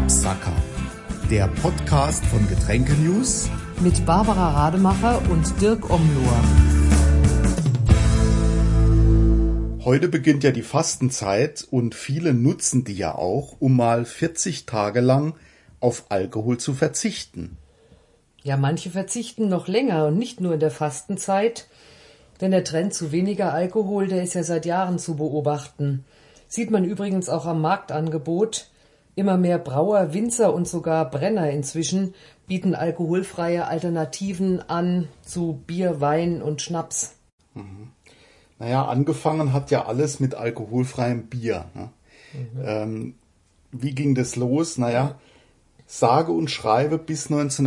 Absacker, der Podcast von Getränke News mit Barbara Rademacher und Dirk Omlohr. Heute beginnt ja die Fastenzeit und viele nutzen die ja auch, um mal 40 Tage lang auf Alkohol zu verzichten. Ja, manche verzichten noch länger und nicht nur in der Fastenzeit, denn der Trend zu weniger Alkohol, der ist ja seit Jahren zu beobachten. Sieht man übrigens auch am Marktangebot. Immer mehr Brauer, Winzer und sogar Brenner inzwischen bieten alkoholfreie Alternativen an zu Bier, Wein und Schnaps. Naja, angefangen hat ja alles mit alkoholfreiem Bier. Ne? Wie ging das los? Naja, sage und schreibe, bis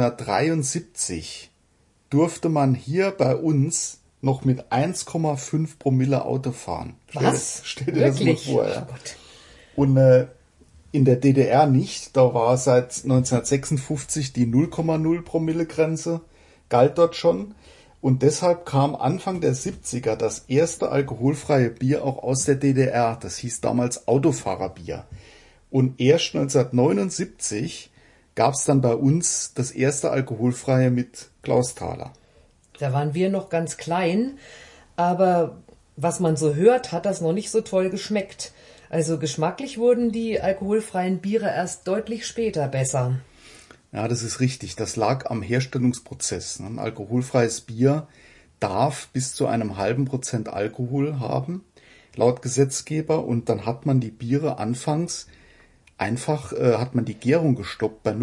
1973 durfte man hier bei uns noch mit 1,5 Promille Auto fahren. Was? Stell dir das mal vor. Ja. Oh Gott. Und in der DDR nicht. Da war seit 1956 die 0,0 Promille Grenze, galt dort schon. Und deshalb kam Anfang der 70er das erste alkoholfreie Bier auch aus der DDR. Das hieß damals Autofahrerbier. Und erst 1979 gab es dann bei uns das erste alkoholfreie mit Klausthaler. Da waren wir noch ganz klein, aber was man so hört, hat das noch nicht so toll geschmeckt. Also geschmacklich wurden die alkoholfreien Biere erst deutlich später besser. Ja, das ist richtig. Das lag am Herstellungsprozess. Ein alkoholfreies Bier darf bis zu einem halben Prozent Alkohol haben, laut Gesetzgeber. Und dann hat man die Biere anfangs hat man die Gärung gestoppt bei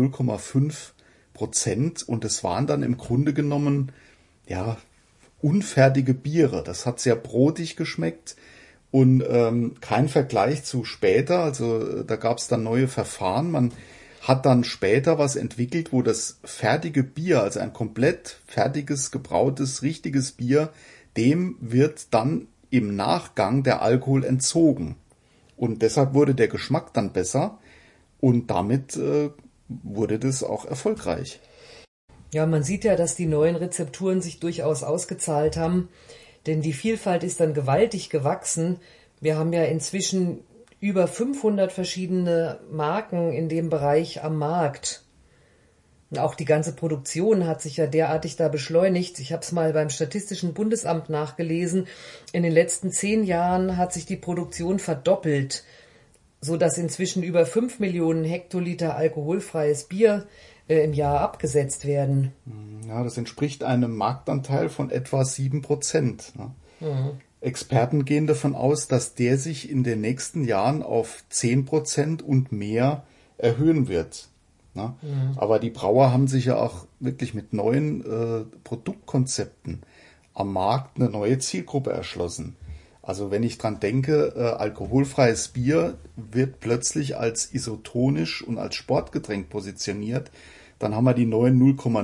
0,5%. Und es waren dann im Grunde genommen, ja, unfertige Biere. Das hat sehr brotig geschmeckt. Und kein Vergleich zu später, also da gab es dann neue Verfahren. Man hat dann später was entwickelt, wo das fertige Bier, also ein komplett fertiges, gebrautes, richtiges Bier, dem wird dann im Nachgang der Alkohol entzogen. Und deshalb wurde der Geschmack dann besser und damit wurde das auch erfolgreich. Ja, man sieht ja, dass die neuen Rezepturen sich durchaus ausgezahlt haben. Denn die Vielfalt ist dann gewaltig gewachsen. Wir haben ja inzwischen über 500 verschiedene Marken in dem Bereich am Markt. Und auch die ganze Produktion hat sich ja derartig da beschleunigt. Ich habe es mal beim Statistischen Bundesamt nachgelesen. In den letzten 10 Jahren hat sich die Produktion verdoppelt, sodass inzwischen über 5 Millionen Hektoliter alkoholfreies Bier im Jahr abgesetzt werden. Ja, das entspricht einem Marktanteil von etwa 7%. Ne? Experten gehen davon aus, dass der sich in den nächsten Jahren auf 10% und mehr erhöhen wird. Ne? Aber die Brauer haben sich ja auch wirklich mit neuen Produktkonzepten am Markt eine neue Zielgruppe erschlossen. Also wenn ich dran denke, alkoholfreies Bier wird plötzlich als isotonisch und als Sportgetränk positioniert, dann haben wir die neuen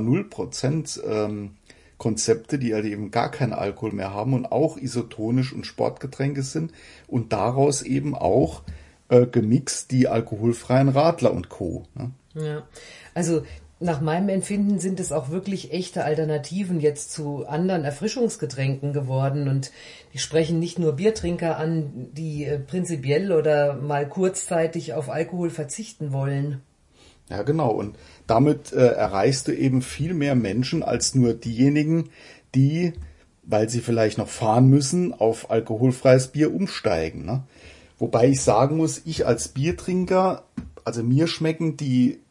0,0% Konzepte, die halt eben gar keinen Alkohol mehr haben und auch isotonisch und Sportgetränke sind und daraus eben auch gemixt die alkoholfreien Radler und Co. Ne? Ja, also nach meinem Empfinden sind es auch wirklich echte Alternativen jetzt zu anderen Erfrischungsgetränken geworden und die sprechen nicht nur Biertrinker an, die prinzipiell oder mal kurzzeitig auf Alkohol verzichten wollen. Ja, genau. Und damit erreichst du eben viel mehr Menschen als nur diejenigen, die, weil sie vielleicht noch fahren müssen, auf alkoholfreies Bier umsteigen. Ne? Wobei ich sagen muss, ich als Biertrinker, also mir schmecken die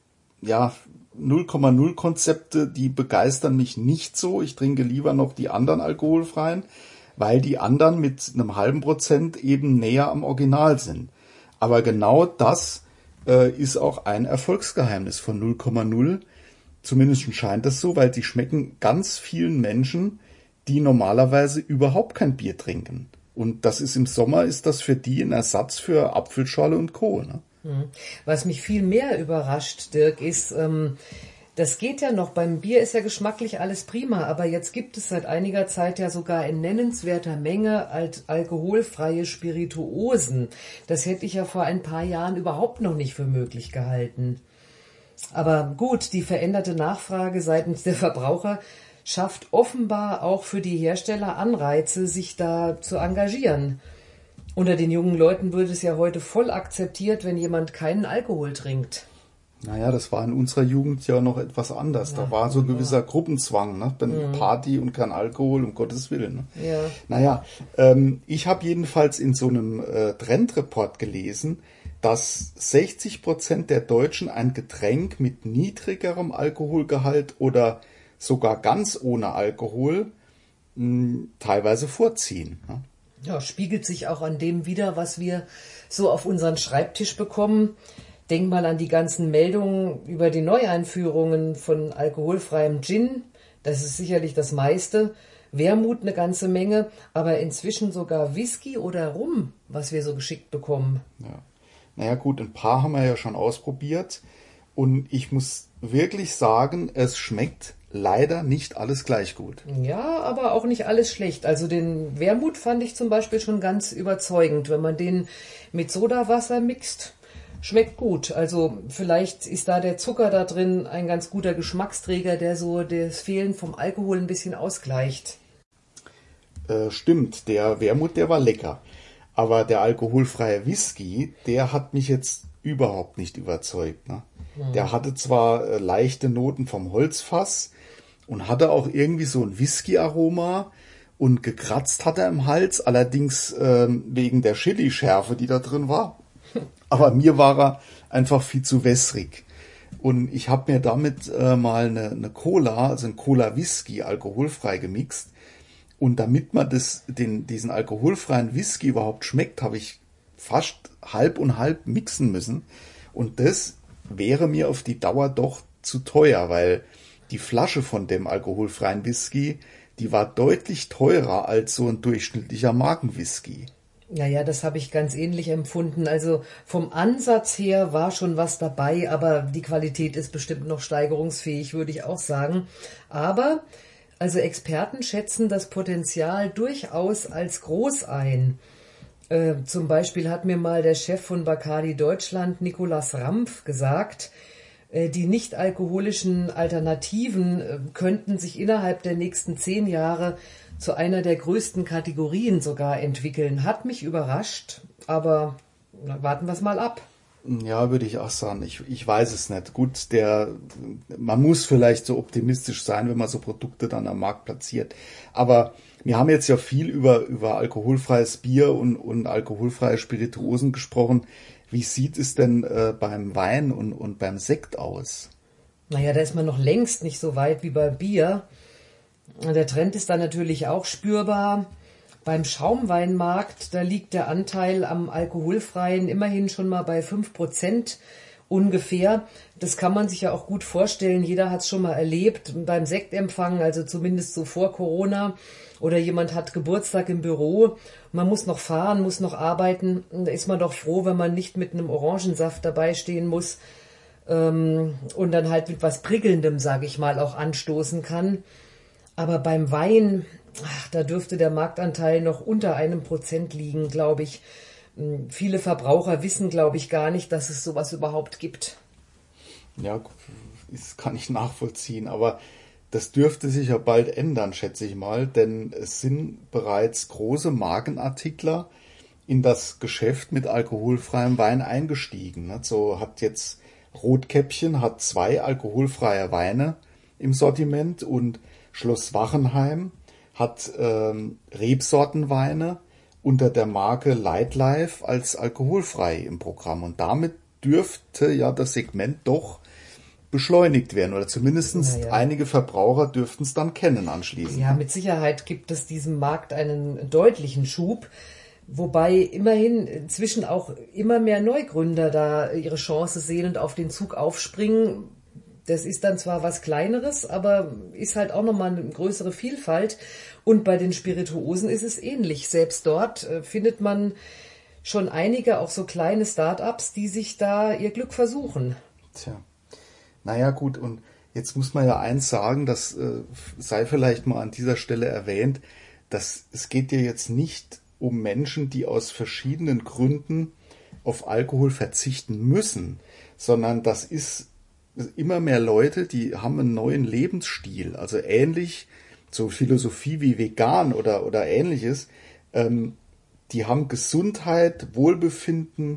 0,0 Konzepte, die begeistern mich nicht so. Ich trinke lieber noch die anderen alkoholfreien, weil die anderen mit einem halben Prozent eben näher am Original sind. Aber genau das ist auch ein Erfolgsgeheimnis von 0,0. Zumindest scheint das so, weil die schmecken ganz vielen Menschen, die normalerweise überhaupt kein Bier trinken. Und das ist im Sommer, ist das für die ein Ersatz für Apfelschorle und Co. Ne? Was mich viel mehr überrascht, Dirk, ist, das geht ja noch, beim Bier ist ja geschmacklich alles prima, aber jetzt gibt es seit einiger Zeit ja sogar in nennenswerter Menge alkoholfreie Spirituosen. Das hätte ich ja vor ein paar Jahren überhaupt noch nicht für möglich gehalten. Aber gut, die veränderte Nachfrage seitens der Verbraucher schafft offenbar auch für die Hersteller Anreize, sich da zu engagieren. Unter den jungen Leuten wird es ja heute voll akzeptiert, wenn jemand keinen Alkohol trinkt. Naja, das war in unserer Jugend ja noch etwas anders. Da war so ein gewisser Gruppenzwang, ne? Party und kein Alkohol, um Gottes Willen. Ne? Ja. Naja, ich habe jedenfalls in so einem Trendreport gelesen, dass 60% der Deutschen ein Getränk mit niedrigerem Alkoholgehalt oder sogar ganz ohne Alkohol teilweise vorziehen. Ne? Ja, spiegelt sich auch an dem wider, was wir so auf unseren Schreibtisch bekommen. Denk mal an die ganzen Meldungen über die Neueinführungen von alkoholfreiem Gin. Das ist sicherlich das meiste. Wermut eine ganze Menge, aber inzwischen sogar Whisky oder Rum, was wir so geschickt bekommen. Ja. Naja gut, ein paar haben wir ja schon ausprobiert und ich muss wirklich sagen, es schmeckt leider nicht alles gleich gut. Ja, aber auch nicht alles schlecht. Also den Wermut fand ich zum Beispiel schon ganz überzeugend. Wenn man den mit Sodawasser mixt, schmeckt gut. Also vielleicht ist da der Zucker da drin ein ganz guter Geschmacksträger, der so das Fehlen vom Alkohol ein bisschen ausgleicht. Stimmt, der Wermut, der war lecker. Aber der alkoholfreie Whisky, der hat mich jetzt überhaupt nicht überzeugt. Ne? Der hatte zwar leichte Noten vom Holzfass und hatte auch irgendwie so ein Whisky-Aroma und gekratzt hat er im Hals, allerdings wegen der Chili-Schärfe, die da drin war. Aber mir war er einfach viel zu wässrig. Und ich habe mir damit mal eine Cola, also ein Cola-Whisky, alkoholfrei gemixt. Und damit man diesen alkoholfreien Whisky überhaupt schmeckt, habe ich fast halb und halb mixen müssen. Und das wäre mir auf die Dauer doch zu teuer, weil die Flasche von dem alkoholfreien Whisky, die war deutlich teurer als so ein durchschnittlicher Markenwhisky. Ja, das habe ich ganz ähnlich empfunden. Also vom Ansatz her war schon was dabei, aber die Qualität ist bestimmt noch steigerungsfähig, würde ich auch sagen. Aber also Experten schätzen das Potenzial durchaus als groß ein. Zum Beispiel hat mir mal der Chef von Bacardi Deutschland, Nicolas Rampf, gesagt, die nicht alkoholischen Alternativen könnten sich innerhalb der nächsten 10 Jahre zu einer der größten Kategorien sogar entwickeln. Hat mich überrascht, aber warten wir es mal ab. Ja, würde ich auch sagen. Ich weiß es nicht. Gut, man muss vielleicht so optimistisch sein, wenn man so Produkte dann am Markt platziert. Aber wir haben jetzt ja viel über alkoholfreies Bier und alkoholfreie Spirituosen gesprochen. Wie sieht es denn beim Wein und beim Sekt aus? Naja, da ist man noch längst nicht so weit wie bei Bier. Der Trend ist da natürlich auch spürbar. Beim Schaumweinmarkt, da liegt der Anteil am alkoholfreien immerhin schon mal bei 5% ungefähr. Das kann man sich ja auch gut vorstellen. Jeder hat es schon mal erlebt beim Sektempfang, also zumindest so vor Corona. Oder jemand hat Geburtstag im Büro. Man muss noch fahren, muss noch arbeiten. Da ist man doch froh, wenn man nicht mit einem Orangensaft dabei stehen muss und dann halt mit was Prickelndem, sage ich mal, auch anstoßen kann. Aber beim Wein, da dürfte der Marktanteil noch unter 1% liegen, glaube ich. Viele Verbraucher wissen, glaube ich, gar nicht, dass es sowas überhaupt gibt. Ja, das kann ich nachvollziehen, aber das dürfte sich ja bald ändern, schätze ich mal, denn es sind bereits große Markenartikler in das Geschäft mit alkoholfreiem Wein eingestiegen. So hat jetzt Rotkäppchen hat 2 alkoholfreie Weine im Sortiment und Schloss Wachenheim hat Rebsortenweine unter der Marke Lightlife als alkoholfrei im Programm. Und damit dürfte ja das Segment doch beschleunigt werden. Oder zumindest einige Verbraucher dürften es dann kennen anschließend. Ja, mit Sicherheit gibt es diesem Markt einen deutlichen Schub. Wobei immerhin inzwischen auch immer mehr Neugründer da ihre Chance sehen und auf den Zug aufspringen. Das ist dann zwar was Kleineres, aber ist halt auch nochmal eine größere Vielfalt. Und bei den Spirituosen ist es ähnlich. Selbst dort findet man schon einige, auch so kleine Start-ups, die sich da ihr Glück versuchen. Tja, naja gut, und jetzt muss man ja eins sagen, das sei vielleicht mal an dieser Stelle erwähnt, dass es geht ja jetzt nicht um Menschen, die aus verschiedenen Gründen auf Alkohol verzichten müssen, sondern das ist immer mehr Leute, die haben einen neuen Lebensstil, also ähnlich so Philosophie wie vegan oder ähnliches, die haben Gesundheit, Wohlbefinden,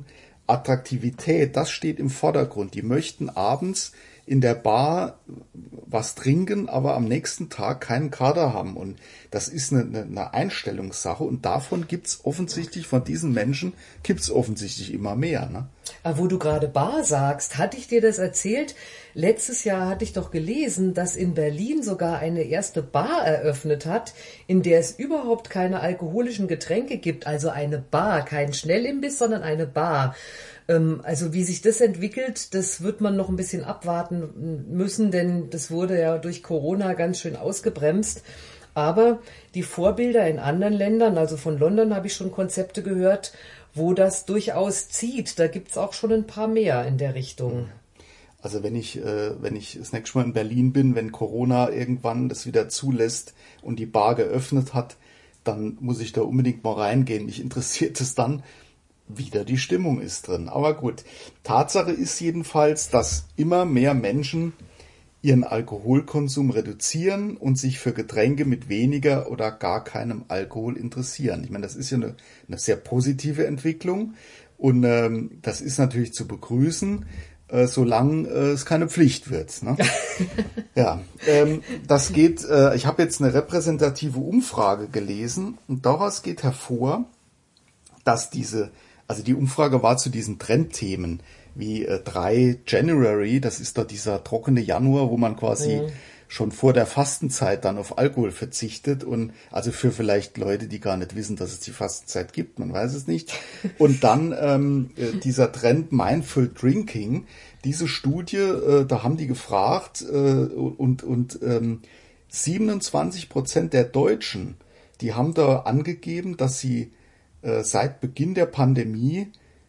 Attraktivität, das steht im Vordergrund. Die möchten abends in der Bar was trinken, aber am nächsten Tag keinen Kater haben. Und das ist eine Einstellungssache. Und davon gibt's offensichtlich, von diesen Menschen gibt's offensichtlich immer mehr. Ne? Aber wo du gerade Bar sagst, hatte ich dir das erzählt? Letztes Jahr hatte ich doch gelesen, dass in Berlin sogar eine erste Bar eröffnet hat, in der es überhaupt keine alkoholischen Getränke gibt. Also eine Bar, kein Schnellimbiss, sondern eine Bar. Also wie sich das entwickelt, das wird man noch ein bisschen abwarten müssen, denn das wurde ja durch Corona ganz schön ausgebremst. Aber die Vorbilder in anderen Ländern, also von London habe ich schon Konzepte gehört, wo das durchaus zieht. Da gibt's auch schon ein paar mehr in der Richtung. Also wenn ich das nächste Mal in Berlin bin, wenn Corona irgendwann das wieder zulässt und die Bar geöffnet hat, dann muss ich da unbedingt mal reingehen. Mich interessiert es dann, wieder die Stimmung ist drin. Aber gut, Tatsache ist jedenfalls, dass immer mehr Menschen ihren Alkoholkonsum reduzieren und sich für Getränke mit weniger oder gar keinem Alkohol interessieren. Ich meine, das ist ja eine sehr positive Entwicklung und das ist natürlich zu begrüßen, solange es keine Pflicht wird. Ne? Ja, das geht. Ich habe jetzt eine repräsentative Umfrage gelesen und daraus geht hervor, dass die Umfrage war zu diesen Trendthemen wie 3 January, das ist doch dieser trockene Januar, wo man quasi schon vor der Fastenzeit dann auf Alkohol verzichtet und also für vielleicht Leute, die gar nicht wissen, dass es die Fastenzeit gibt, man weiß es nicht. Und dann dieser Trend Mindful Drinking, diese Studie, da haben die gefragt und 27% der Deutschen, die haben da angegeben, dass sie seit Beginn der Pandemie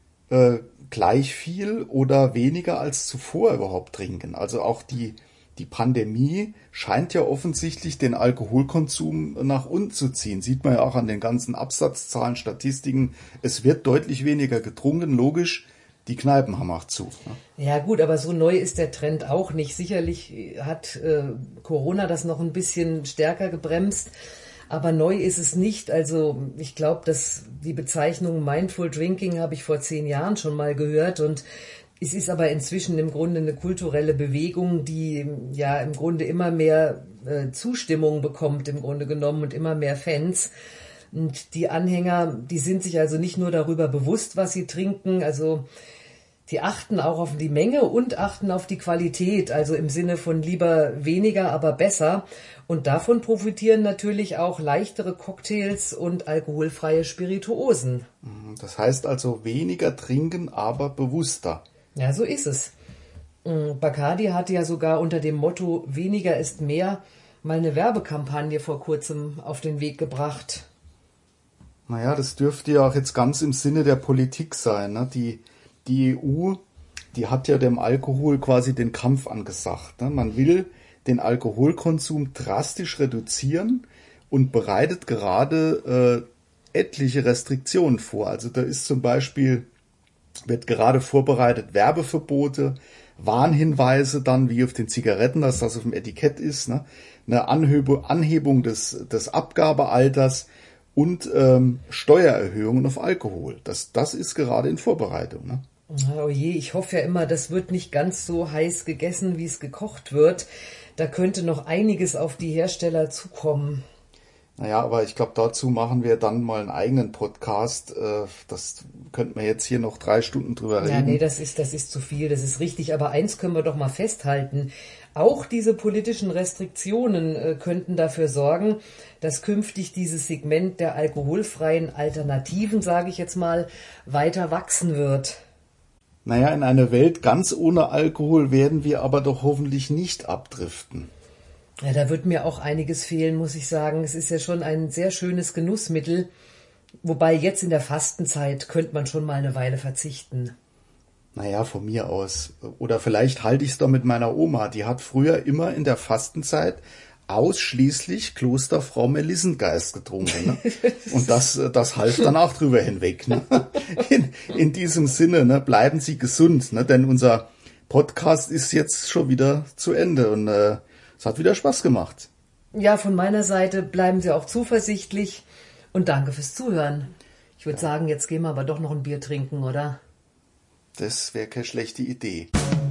gleich viel oder weniger als zuvor überhaupt trinken. Also auch die Pandemie scheint ja offensichtlich den Alkoholkonsum nach unten zu ziehen. Sieht man ja auch an den ganzen Absatzzahlen, Statistiken. Es wird deutlich weniger getrunken, logisch. Die Kneipen haben auch zu. Ne? Ja gut, aber so neu ist der Trend auch nicht. Sicherlich hat Corona das noch ein bisschen stärker gebremst. Aber neu ist es nicht. Also ich glaube, dass die Bezeichnung Mindful Drinking habe ich vor 10 Jahren schon mal gehört und es ist aber inzwischen im Grunde eine kulturelle Bewegung, die ja im Grunde immer mehr Zustimmung bekommt im Grunde genommen und immer mehr Fans. Und die Anhänger, die sind sich also nicht nur darüber bewusst, was sie trinken, also die achten auch auf die Menge und achten auf die Qualität, also im Sinne von lieber weniger, aber besser. Und davon profitieren natürlich auch leichtere Cocktails und alkoholfreie Spirituosen. Das heißt also weniger trinken, aber bewusster. Ja, so ist es. Bacardi hatte ja sogar unter dem Motto weniger ist mehr mal eine Werbekampagne vor kurzem auf den Weg gebracht. Naja, das dürfte ja auch jetzt ganz im Sinne der Politik sein. Ne? Die EU, die hat ja dem Alkohol quasi den Kampf angesagt. Ne? Man will den Alkoholkonsum drastisch reduzieren und bereitet gerade etliche Restriktionen vor. Also da ist zum Beispiel, wird gerade vorbereitet Werbeverbote, Warnhinweise dann wie auf den Zigaretten, dass das auf dem Etikett ist, ne? Eine Anhebung des Abgabealters und Steuererhöhungen auf Alkohol. Das ist gerade in Vorbereitung. Ne? Oh je, ich hoffe ja immer, das wird nicht ganz so heiß gegessen, wie es gekocht wird. Da könnte noch einiges auf die Hersteller zukommen. Naja, aber ich glaube, dazu machen wir dann mal einen eigenen Podcast. Das könnten wir jetzt hier noch 3 Stunden drüber reden. Ja, nee, das ist zu viel, das ist richtig. Aber eins können wir doch mal festhalten. Auch diese politischen Restriktionen könnten dafür sorgen, dass künftig dieses Segment der alkoholfreien Alternativen, sage ich jetzt mal, weiter wachsen wird. Naja, in eine Welt ganz ohne Alkohol werden wir aber doch hoffentlich nicht abdriften. Ja, da wird mir auch einiges fehlen, muss ich sagen. Es ist ja schon ein sehr schönes Genussmittel. Wobei jetzt in der Fastenzeit könnte man schon mal eine Weile verzichten. Naja, von mir aus. Oder vielleicht halte ich es doch mit meiner Oma. Die hat früher immer in der Fastenzeit ausschließlich Klosterfrau Melissengeist getrunken. Ne? Und das half dann auch drüber hinweg. Ne? In diesem Sinne, ne, bleiben Sie gesund, ne? Denn unser Podcast ist jetzt schon wieder zu Ende und es hat wieder Spaß gemacht. Ja, von meiner Seite bleiben Sie auch zuversichtlich und danke fürs Zuhören. Ich würde sagen, jetzt gehen wir aber doch noch ein Bier trinken, oder? Das wäre keine schlechte Idee.